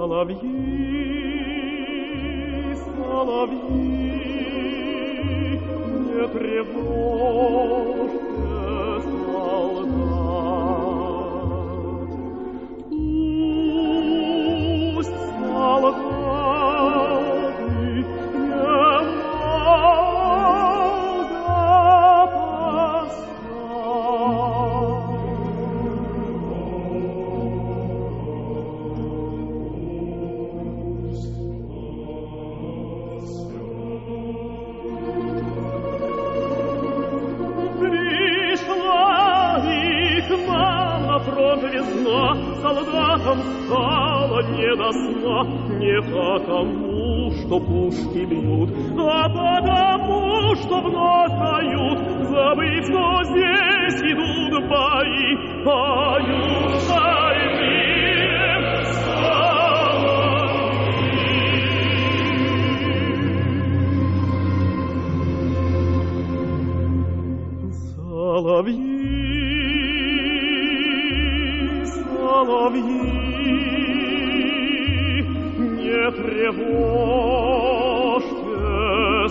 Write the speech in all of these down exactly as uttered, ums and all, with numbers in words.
Соловьи, соловьи, не тревожьте солдат. Пусть солдаты немного фронт весна, солдатам стало не до сна, не потому, что пушки бьют, а потому, что вновь поют, забыв, что здесь идут бои, поют шальные соловьи. Соловьи, соловьи, не тревожьте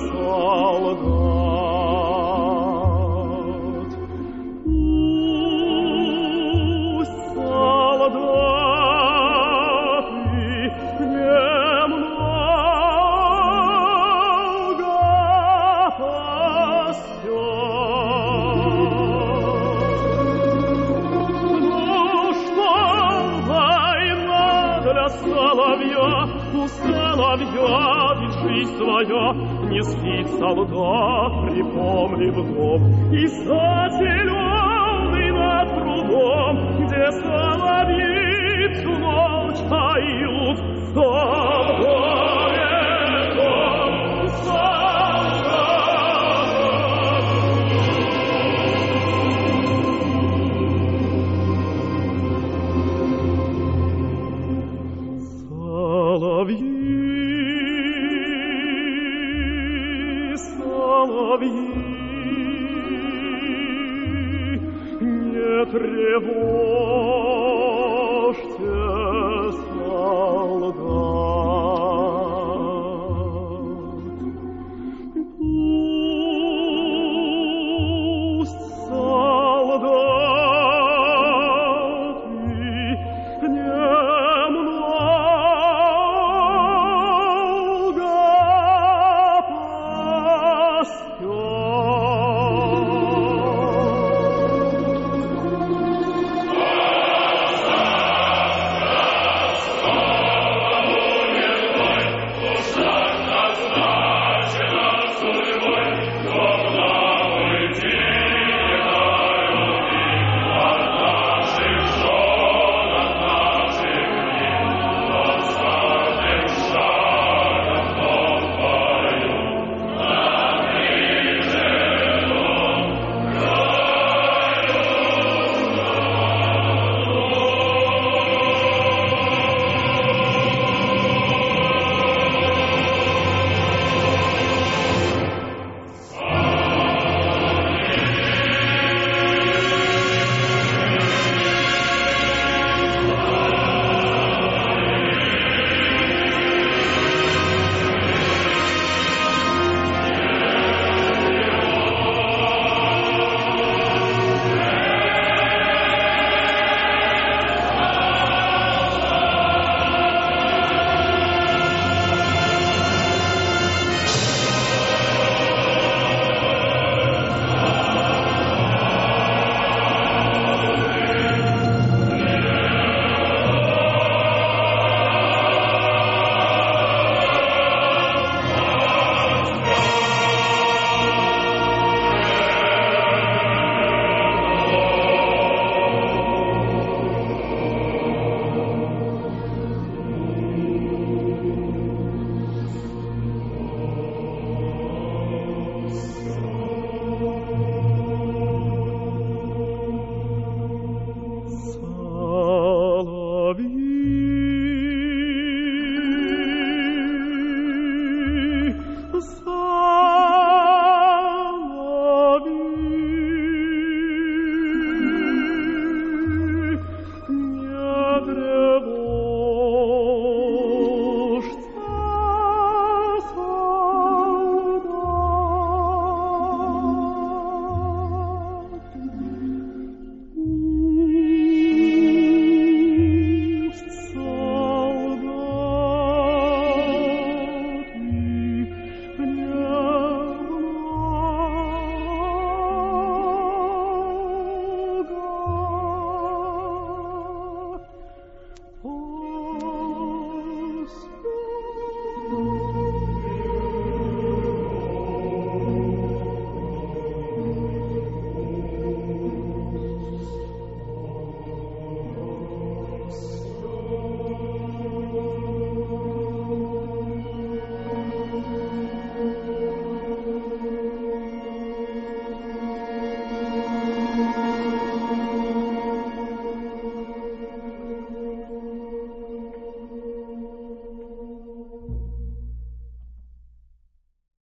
солдат. Пусть солдаты немного поспят. Соловья, у соловья ведь жизнь своя, не спит солдат, припомнив дом, и сад зеленый над прудом, где соловьи всю ночь поют, солдат, соловьи, соловьи, не тревожь.